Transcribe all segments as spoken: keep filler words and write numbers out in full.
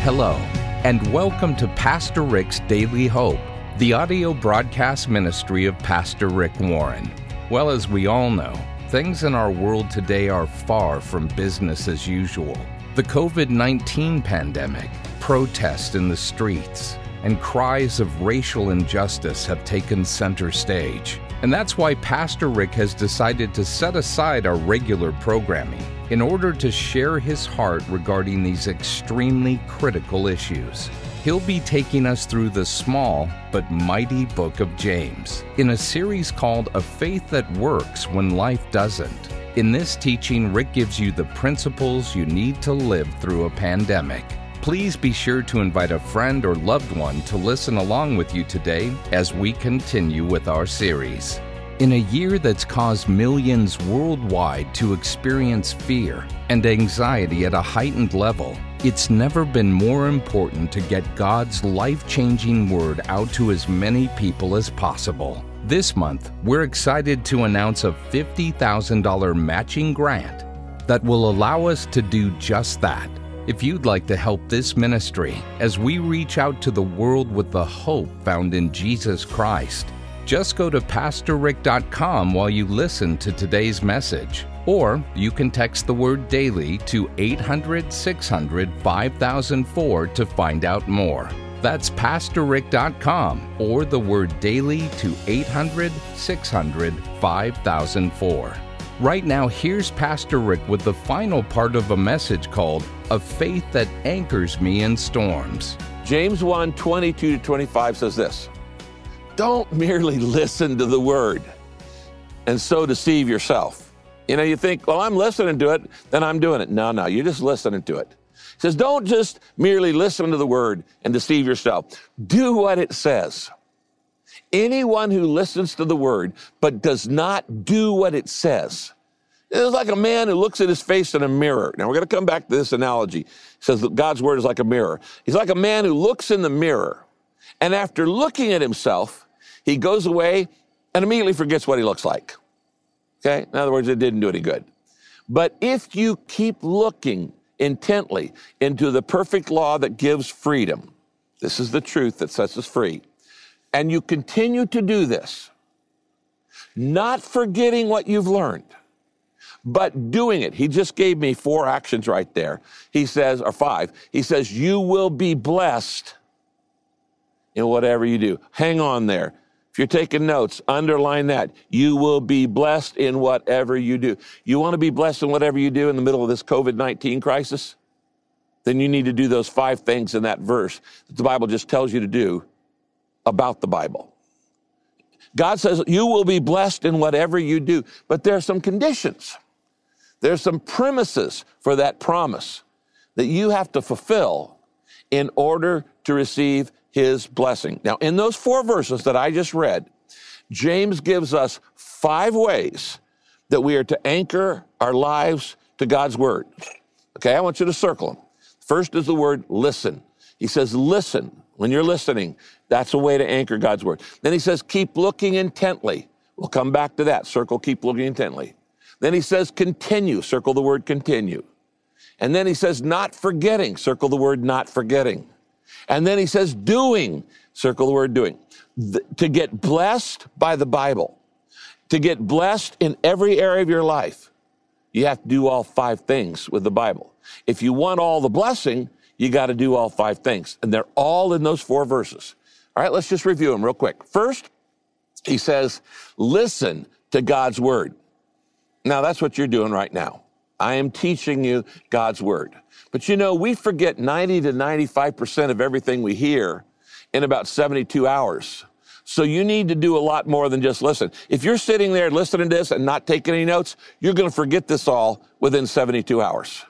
Hello, and welcome to Pastor Rick's Daily Hope, the audio broadcast ministry of Pastor Rick Warren. Well, as we all know, things in our world today are far from business as usual. The covid nineteen pandemic, protests in the streets, and cries of racial injustice have taken center stage. And that's why Pastor Rick has decided to set aside our regular programming in order to share his heart regarding these extremely critical issues. He'll be taking us through the small but mighty book of James in a series called A Faith That Works When Life Doesn't. In this teaching, Rick gives you the principles you need to live through a pandemic. Please be sure to invite a friend or loved one to listen along with you today as we continue with our series. In a year that's caused millions worldwide to experience fear and anxiety at a heightened level, it's never been more important to get God's life-changing word out to as many people as possible. This month, we're excited to announce a fifty thousand dollars matching grant that will allow us to do just that. If you'd like to help this ministry as we reach out to the world with the hope found in Jesus Christ, just go to pastor rick dot com while you listen to today's message. Or you can text the word DAILY to eight hundred, six hundred, five thousand four to find out more. That's pastor rick dot com or the word DAILY to eight hundred, six hundred, five thousand four. Right now, here's Pastor Rick with the final part of a message called A Faith That Anchors Me in Storms. James one, twenty-two to twenty-five says this: don't merely listen to the word and so deceive yourself. You know, you think, well, I'm listening to it, then I'm doing it. No, no, you're just listening to it. He says, don't just merely listen to the word and deceive yourself. Do what it says. Anyone who listens to the word but does not do what it says, it's like a man who looks at his face in a mirror. Now, we're going to come back to this analogy. It says that God's word is like a mirror. He's like a man who looks in the mirror, and after looking at himself, he goes away and immediately forgets what he looks like. Okay? In other words, it didn't do any good. But if you keep looking intently into the perfect law that gives freedom, this is the truth that sets us free, and you continue to do this, not forgetting what you've learned, but doing it. He just gave me four actions right there. He says, or five, he says, you will be blessed in whatever you do. Hang on there. If you're taking notes, underline that. You will be blessed in whatever you do. You want to be blessed in whatever you do in the middle of this covid nineteen crisis? Then you need to do those five things in that verse that the Bible just tells you to do about the Bible. God says you will be blessed in whatever you do, but there are some conditions. There's some premises for that promise that you have to fulfill in order to receive his blessing. Now, in those four verses that I just read, James gives us five ways that we are to anchor our lives to God's word. Okay, I want you to circle them. First is the word listen. He says, listen. When you're listening, that's a way to anchor God's word. Then he says, keep looking intently. We'll come back to that. Circle, keep looking intently. Then he says, continue. Circle the word continue. And then he says, not forgetting. Circle the word not forgetting. And then he says, doing. Circle the word doing. Th- to get blessed by the Bible, to get blessed in every area of your life, you have to do all five things with the Bible. If you want all the blessing, you got to do all five things. And they're all in those four verses. All right, let's just review them real quick. First, he says, listen to God's word. Now, that's what you're doing right now. I am teaching you God's word. But you know, we forget ninety to ninety-five percent of everything we hear in about seventy-two hours. So you need to do a lot more than just listen. If you're sitting there listening to this and not taking any notes, you're going to forget this all within seventy-two hours.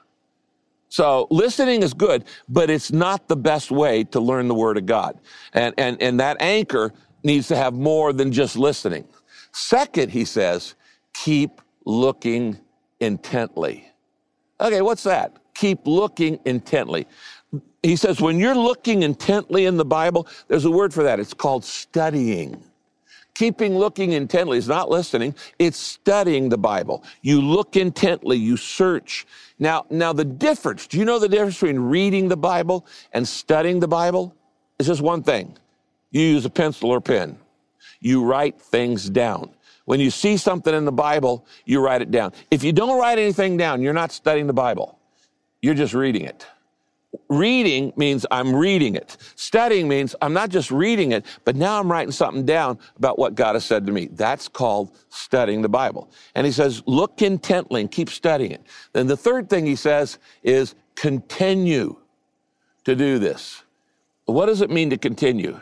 So listening is good, but it's not the best way to learn the word of God. And, and, and that anchor needs to have more than just listening. Second, he says, keep looking intently. Okay, what's that? Keep looking intently. He says, when you're looking intently in the Bible, there's a word for that. It's called studying. Keeping looking intently is not listening. It's studying the Bible. You look intently. You search. Now, now the difference, do you know the difference between reading the Bible and studying the Bible? It's just one thing. You use a pencil or pen. You write things down. When you see something in the Bible, you write it down. If you don't write anything down, you're not studying the Bible. You're just reading it. Reading means I'm reading it. Studying means I'm not just reading it, but now I'm writing something down about what God has said to me. That's called studying the Bible. And he says, look intently and keep studying it. Then the third thing he says is continue to do this. What does it mean to continue?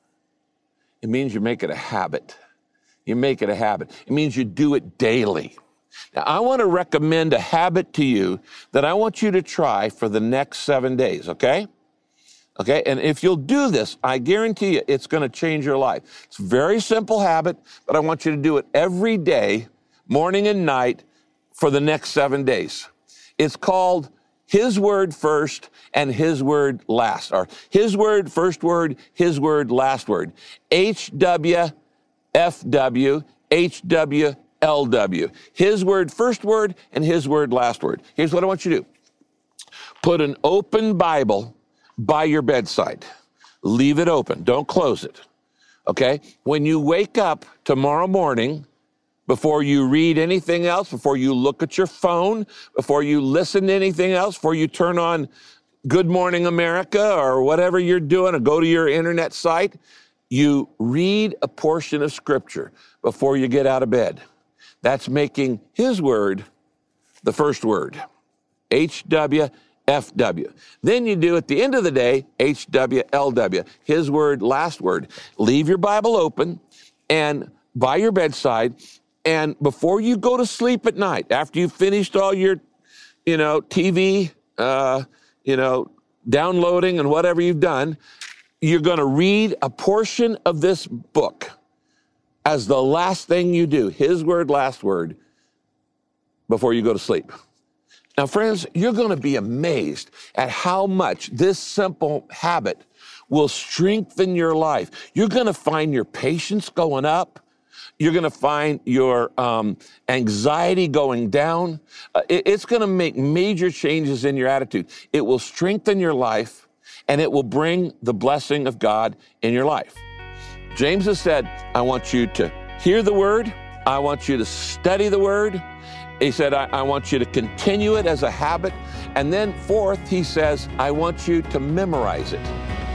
It means you make it a habit. You make it a habit. It means you do it daily. Now, I want to recommend a habit to you that I want you to try for the next seven days, okay? Okay, and if you'll do this, I guarantee you it's going to change your life. It's a very simple habit, but I want you to do it every day, morning and night, for the next seven days. It's called His Word First and His Word Last, or His Word First Word, His Word Last Word. H W F W, H W L W. His Word First Word and His Word Last Word. Here's what I want you to do. Put an open Bible by your bedside. Leave it open. Don't close it. Okay? When you wake up tomorrow morning, before you read anything else, before you look at your phone, before you listen to anything else, before you turn on Good Morning America or whatever you're doing, or go to your internet site, you read a portion of Scripture before you get out of bed. That's making His Word the first word, H W F W. Then you do at the end of the day, H W L W, His Word, Last Word. Leave your Bible open and by your bedside, and before you go to sleep at night, after you've finished all your, you know, T V, uh, you know, downloading and whatever you've done, you're going to read a portion of this book as the last thing you do, His Word, Last Word, before you go to sleep. Now, friends, you're going to be amazed at how much this simple habit will strengthen your life. You're going to find your patience going up. You're going to find your um, anxiety going down. Uh, it, it's going to make major changes in your attitude. It will strengthen your life, and it will bring the blessing of God in your life. James has said, I want you to hear the Word. I want you to study the Word. He said, I, I want you to continue it as a habit. And then fourth, he says, I want you to memorize it.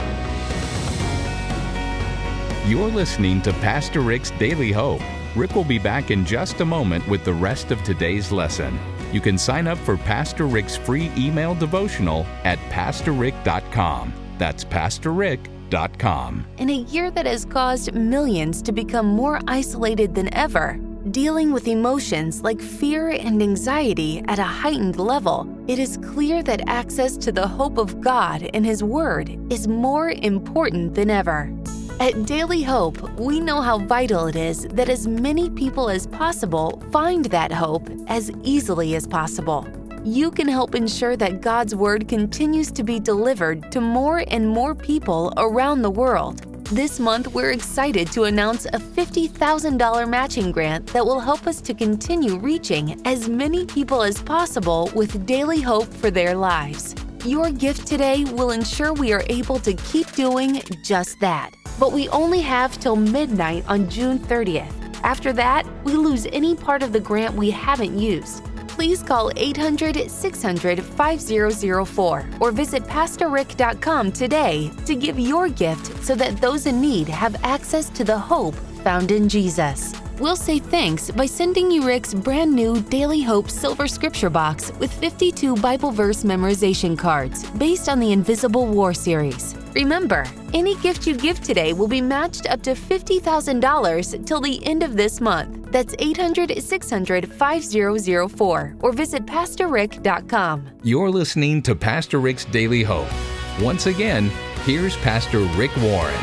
You're listening to Pastor Rick's Daily Hope. Rick will be back in just a moment with the rest of today's lesson. You can sign up for Pastor Rick's free email devotional at pastor rick dot com. That's pastor rick dot com. In a year that has caused millions to become more isolated than ever, dealing with emotions like fear and anxiety at a heightened level, it is clear that access to the hope of God and His Word is more important than ever. At Daily Hope, we know how vital it is that as many people as possible find that hope as easily as possible. You can help ensure that God's Word continues to be delivered to more and more people around the world. This month, we're excited to announce a fifty thousand dollars matching grant that will help us to continue reaching as many people as possible with daily hope for their lives. Your gift today will ensure we are able to keep doing just that. But we only have till midnight on June thirtieth. After that, we lose any part of the grant we haven't used. Please call eight hundred, six hundred, five zero zero four or visit pastor rick dot com today to give your gift so that those in need have access to the hope found in Jesus. We'll say thanks by sending you Rick's brand new Daily Hope Silver Scripture Box with fifty-two Bible verse memorization cards based on the Invisible War series. Remember, any gift you give today will be matched up to fifty thousand dollars till the end of this month. That's eight hundred, six hundred, five zero zero four or visit pastor rick dot com. You're listening to Pastor Rick's Daily Hope. Once again, here's Pastor Rick Warren.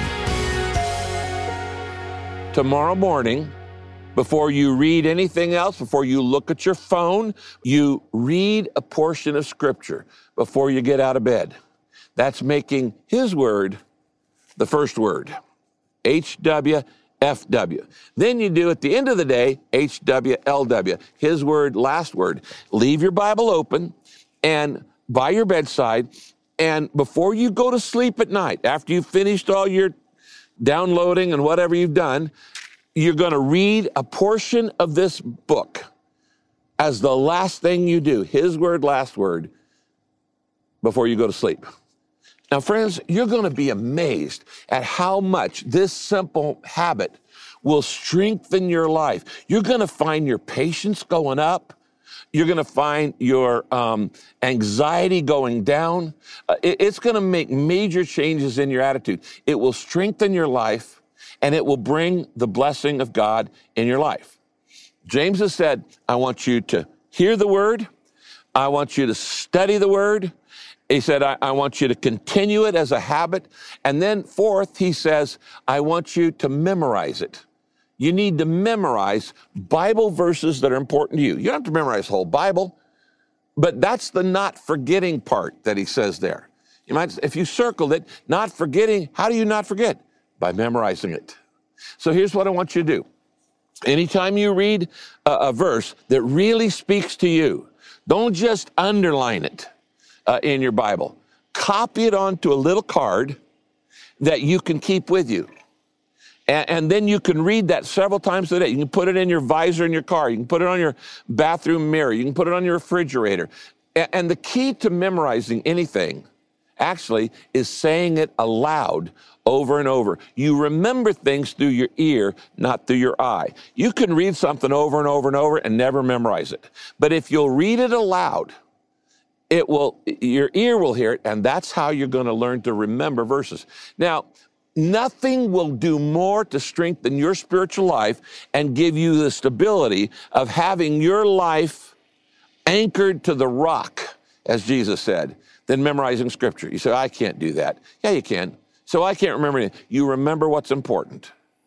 Tomorrow morning, before you read anything else, before you look at your phone, you read a portion of Scripture before you get out of bed. That's making His Word the first word, H W F W. Then you do at the end of the day, H W L W, His Word, Last Word. Leave your Bible open and by your bedside, and before you go to sleep at night, after you've finished all your downloading and whatever you've done, you're going to read a portion of this book as the last thing you do, his word, last word, before you go to sleep. Now, friends, you're going to be amazed at how much this simple habit will strengthen your life. You're going to find your patience going up. You're going to find your um, anxiety going down. Uh, it, it's going to make major changes in your attitude. It will strengthen your life, and it will bring the blessing of God in your life. James has said, I want you to hear the word. I want you to study the word. He said, I, I want you to continue it as a habit. And then fourth, he says, I want you to memorize it. You need to memorize Bible verses that are important to you. You don't have to memorize the whole Bible, but that's the not forgetting part that he says there. You might, if you circled it, not forgetting, how do you not forget? By memorizing it. So here's what I want you to do. Anytime you read a, a verse that really speaks to you, don't just underline it uh, in your Bible. Copy it onto a little card that you can keep with you. And, and then you can read that several times a day. You can put it in your visor in your car. You can put it on your bathroom mirror. You can put it on your refrigerator. And, and the key to memorizing anything actually is saying it aloud over and over. You remember things through your ear, not through your eye. You can read something over and over and over and never memorize it. But if you'll read it aloud, it will, your ear will hear it, and that's how you're going to learn to remember verses. Now, nothing will do more to strengthen your spiritual life and give you the stability of having your life anchored to the rock, as Jesus said, than memorizing Scripture. You say, I can't do that. Yeah, you can. So I can't remember anything. You remember what's important.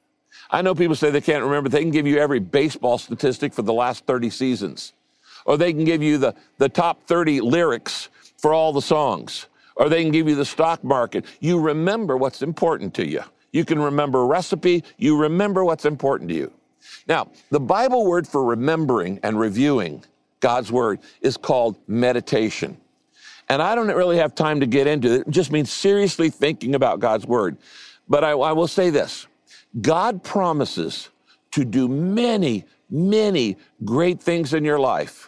I know people say they can't remember. They can give you every baseball statistic for the last thirty seasons. Or they can give you the, the top thirty lyrics for all the songs. Or they can give you the stock market. You remember what's important to you. You can remember a recipe. You remember what's important to you. Now, the Bible word for remembering and reviewing God's word is called meditation. And I don't really have time to get into it. It just means seriously thinking about God's word. But I, I will say this. God promises to do many, many great things in your life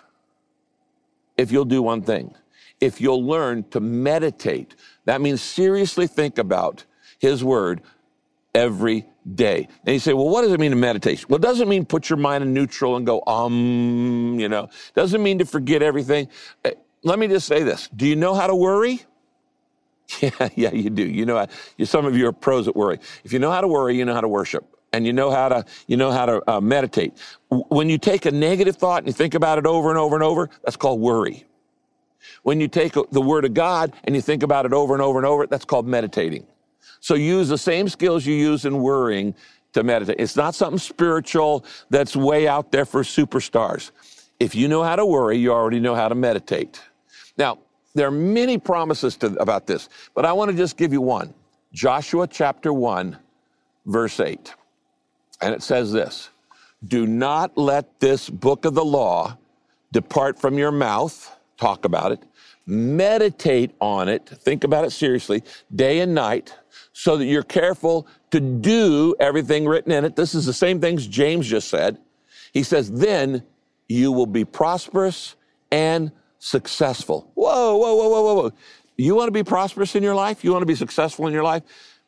if you'll do one thing. If you'll learn to meditate. That means seriously think about his word every day. And you say, well, what does it mean to meditation? Well, it doesn't mean put your mind in neutral and go, um, you know. It doesn't mean to forget everything. Let me just say this. Do you know how to worry? Yeah, yeah, you do. You know, how, some of you are pros at worry. If you know how to worry, you know how to worship. And you know how to, you know how to uh, meditate. When you take a negative thought and you think about it over and over and over, that's called worry. When you take the word of God and you think about it over and over and over, that's called meditating. So use the same skills you use in worrying to meditate. It's not something spiritual that's way out there for superstars. If you know how to worry, you already know how to meditate. Now, there are many promises to, about this, but I want to just give you one. Joshua chapter one, verse eight. And it says this, do not let this book of the law depart from your mouth. Talk about it. Meditate on it. Think about it seriously, day and night, so that you're careful to do everything written in it. This is the same things James just said. He says, then you will be prosperous and successful. Whoa, whoa, whoa, whoa, whoa, whoa. You want to be prosperous in your life? You want to be successful in your life?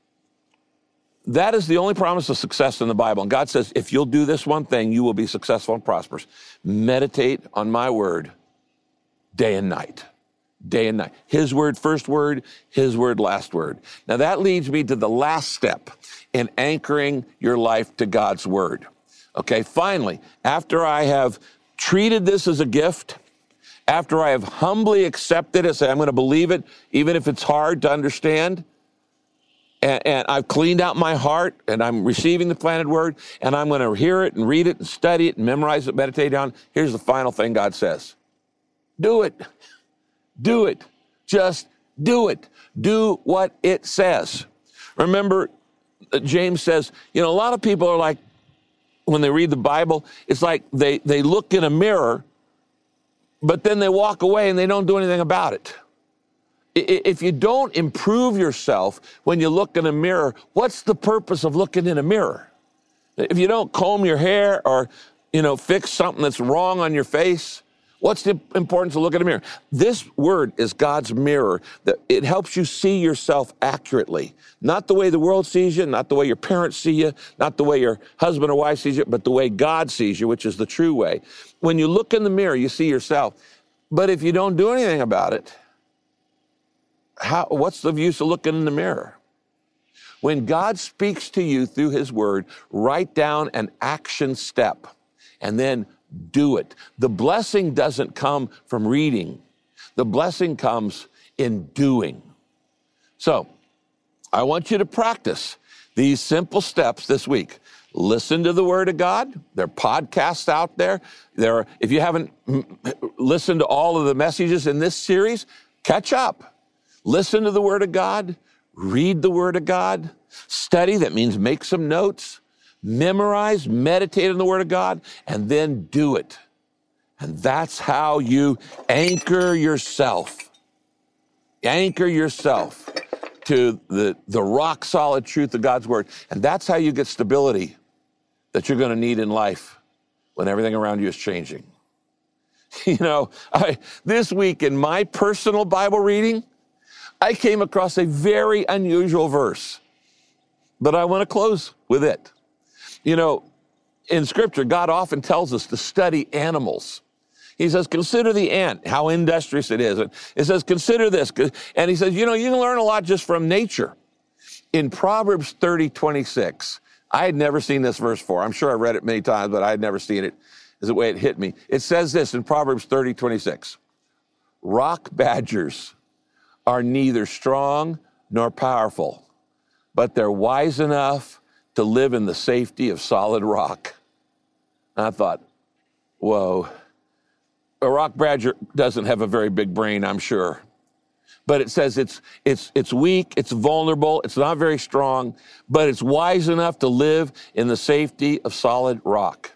That is the only promise of success in the Bible. And God says, if you'll do this one thing, you will be successful and prosperous. Meditate on my word day and night. Day and night. His word, first word, his word, last word. Now that leads me to the last step in anchoring your life to God's word. Okay, finally, after I have treated this as a gift, after I have humbly accepted it, say I'm going to believe it, even if it's hard to understand, and, and I've cleaned out my heart, and I'm receiving the planted word, and I'm going to hear it and read it and study it and memorize it, meditate on. Here's the final thing God says. Do it. Do it. Just do it. Do what it says. Remember, James says, you know, a lot of people are like, when they read the Bible, it's like they, they look in a mirror but then they walk away and they don't do anything about it. If you don't improve yourself when you look in a mirror, what's the purpose of looking in a mirror? If you don't comb your hair or, you know, fix something that's wrong on your face, what's the importance of looking in a mirror? This word is God's mirror. That it helps you see yourself accurately. Not the way the world sees you, not the way your parents see you, not the way your husband or wife sees you, but the way God sees you, which is the true way. When you look in the mirror, you see yourself. But if you don't do anything about it, How, what's the use of looking in the mirror? When God speaks to you through his word, write down an action step and then do it. The blessing doesn't come from reading. The blessing comes in doing. So I want you to practice these simple steps this week. Listen to the word of God. There are podcasts out there. There are, if you haven't listened to all of the messages in this series, catch up. Listen to the word of God, read the word of God, study, that means make some notes, memorize, meditate on the word of God, and then do it. And that's how you anchor yourself. Anchor yourself to the, the rock solid truth of God's word. And that's how you get stability that you're going to need in life when everything around you is changing. You know, I, this week in my personal Bible reading, I came across a very unusual verse, but I want to close with it. You know, in Scripture, God often tells us to study animals. He says, consider the ant, how industrious it is. And it says, consider this. And he says, you know, you can learn a lot just from nature. In Proverbs thirty twenty-six, I had never seen this verse before. I'm sure I read it many times, but I had never seen it as the way it hit me. It says this in Proverbs thirty twenty-six, rock badgers are neither strong nor powerful, but they're wise enough to live in the safety of solid rock. And I thought, whoa, a rock badger doesn't have a very big brain, I'm sure. But it says it's it's it's weak, it's vulnerable, it's not very strong, but it's wise enough to live in the safety of solid rock.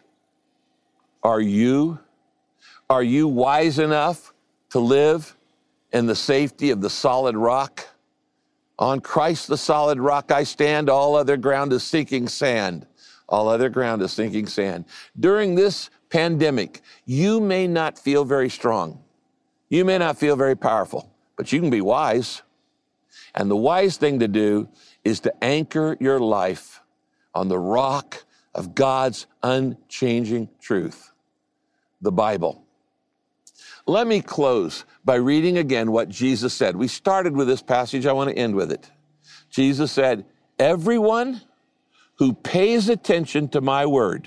Are you? Are you wise enough to live in the safety of the solid rock? On Christ, the solid rock I stand, all other ground is sinking sand. All other ground is sinking sand. During this pandemic, you may not feel very strong. You may not feel very powerful, but you can be wise. And the wise thing to do is to anchor your life on the rock of God's unchanging truth, the Bible. Let me close by reading again what Jesus said. We started with this passage. I want to end with it. Jesus said, everyone who pays attention to my word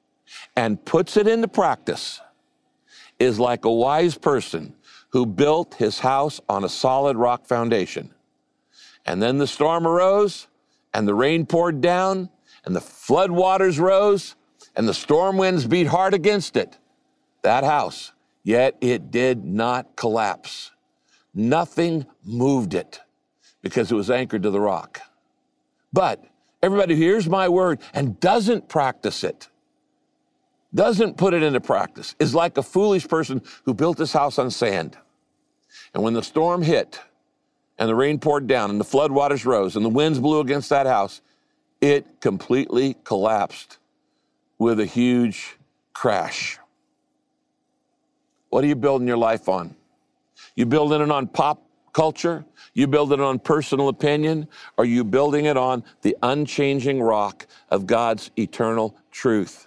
and puts it into practice is like a wise person who built his house on a solid rock foundation. And then the storm arose, and the rain poured down, and the flood waters rose, and the storm winds beat hard against it. That house, yet it did not collapse. Nothing moved it because it was anchored to the rock. But everybody who hears my word and doesn't practice it, doesn't put it into practice, is like a foolish person who built his house on sand. And when the storm hit and the rain poured down and the floodwaters rose and the winds blew against that house, it completely collapsed with a huge crash. What are you building your life on? You building it on pop culture? You building it on personal opinion? Or are you building it on the unchanging rock of God's eternal truth?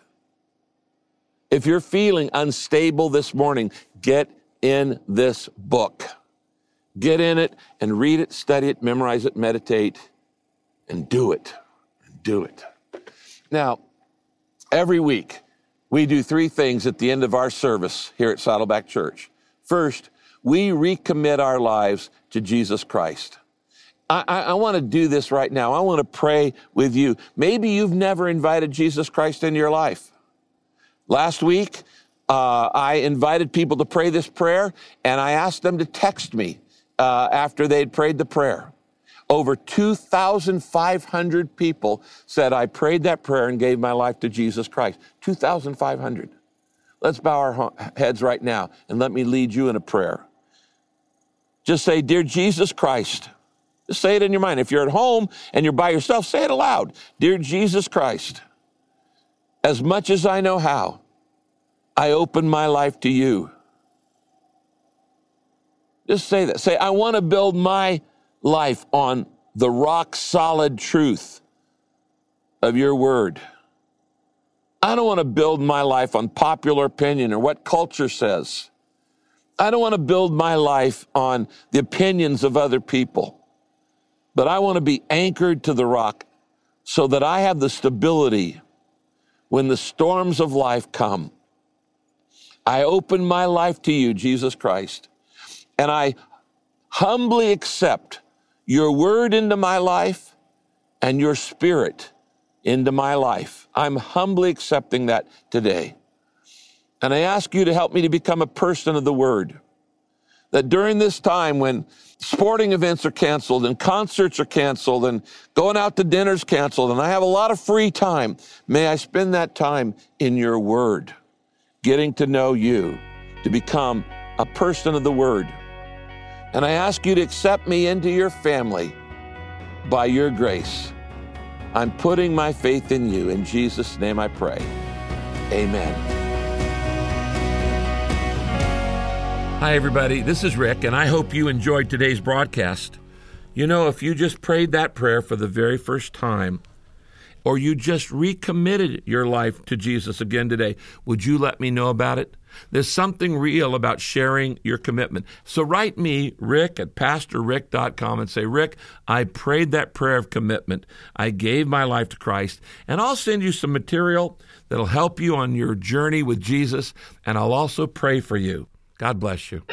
If you're feeling unstable this morning, get in this book. Get in it and read it, study it, memorize it, meditate, and do it. And do it. Now, every week, we do three things at the end of our service here at Saddleback Church. First, we recommit our lives to Jesus Christ. I, I, I want to do this right now. I want to pray with you. Maybe you've never invited Jesus Christ into your life. Last week, uh, I invited people to pray this prayer, and I asked them to text me uh, after they'd prayed the prayer. Over two thousand five hundred people said, I prayed that prayer and gave my life to Jesus Christ. two thousand five hundred. Let's bow our heads right now and let me lead you in a prayer. Just say, Dear Jesus Christ. Just say it in your mind. If you're at home and you're by yourself, say it aloud. Dear Jesus Christ, as much as I know how, I open my life to you. Just say that. Say, I want to build my life on the rock-solid truth of your word. I don't want to build my life on popular opinion or what culture says. I don't want to build my life on the opinions of other people. But I want to be anchored to the rock so that I have the stability when the storms of life come. I open my life to you, Jesus Christ, and I humbly accept your word into my life and your spirit into my life. I'm humbly accepting that today. And I ask you to help me to become a person of the word. That during this time when sporting events are canceled and concerts are canceled and going out to dinner's canceled and I have a lot of free time, may I spend that time in your word, getting to know you, to become a person of the word. And I ask you to accept me into your family by your grace. I'm putting my faith in you. In Jesus' name I pray. Amen. Hi, everybody. This is Rick, and I hope you enjoyed today's broadcast. You know, if you just prayed that prayer for the very first time, or you just recommitted your life to Jesus again today, would you let me know about it? There's something real about sharing your commitment. So write me, Rick, at pastor rick dot com and say, Rick, I prayed that prayer of commitment. I gave my life to Christ, and I'll send you some material that'll help you on your journey with Jesus, and I'll also pray for you. God bless you.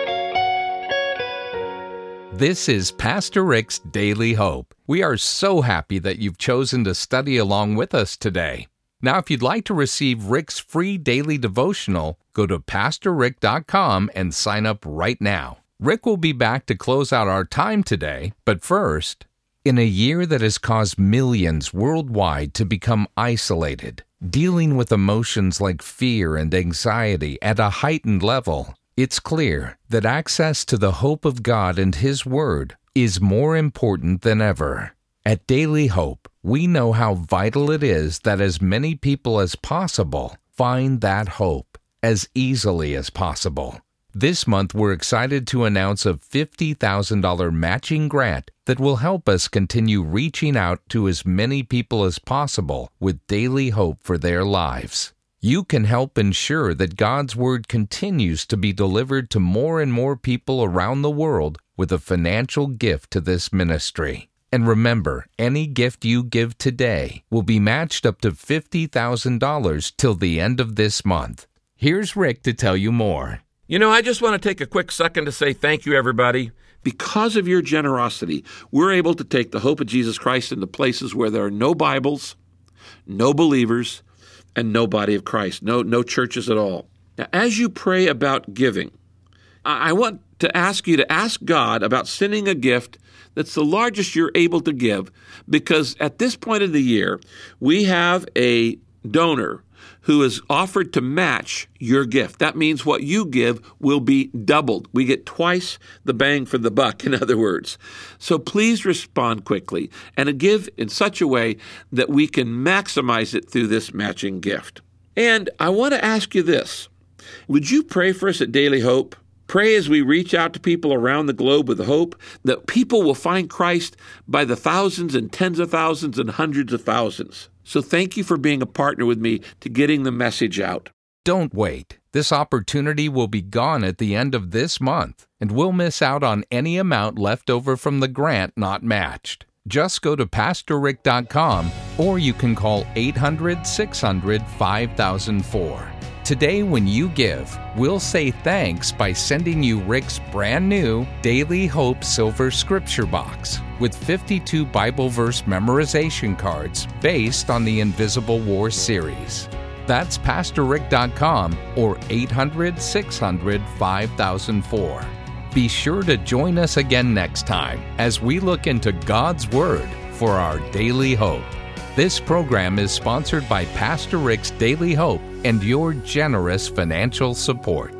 This is Pastor Rick's Daily Hope. We are so happy that you've chosen to study along with us today. Now, if you'd like to receive Rick's free daily devotional, go to pastor rick dot com and sign up right now. Rick will be back to close out our time today, but first, in a year that has caused millions worldwide to become isolated, dealing with emotions like fear and anxiety at a heightened level, it's clear that access to the hope of God and His Word is more important than ever. At Daily Hope, we know how vital it is that as many people as possible find that hope as easily as possible. This month, we're excited to announce a fifty thousand dollars matching grant that will help us continue reaching out to as many people as possible with daily hope for their lives. You can help ensure that God's Word continues to be delivered to more and more people around the world with a financial gift to this ministry. And remember, any gift you give today will be matched up to fifty thousand dollars till the end of this month. Here's Rick to tell you more. You know, I just want to take a quick second to say thank you, everybody. Because of your generosity, we're able to take the hope of Jesus Christ into places where there are no Bibles, no believers, and no body of Christ, no, no churches at all. Now, as you pray about giving, I want to ask you to ask God about sending a gift that's the largest you're able to give, because at this point of the year, we have a donor who has offered to match your gift. That means what you give will be doubled. We get twice the bang for the buck, in other words. So please respond quickly and give in such a way that we can maximize it through this matching gift. And I want to ask you this. Would you pray for us at Daily Hope? Pray as we reach out to people around the globe with hope that people will find Christ by the thousands and tens of thousands and hundreds of thousands. So thank you for being a partner with me to getting the message out. Don't wait. This opportunity will be gone at the end of this month, and we'll miss out on any amount left over from the grant not matched. Just go to pastor rick dot com, or you can call eight hundred, six hundred, five thousand four. Today, when you give, we'll say thanks by sending you Rick's brand new Daily Hope Silver Scripture Box with fifty-two Bible verse memorization cards based on the Invisible War series. That's pastor rick dot com or eight hundred, six hundred, five thousand four. Be sure to join us again next time as we look into God's Word for our daily hope. This program is sponsored by Pastor Rick's Daily Hope and your generous financial support.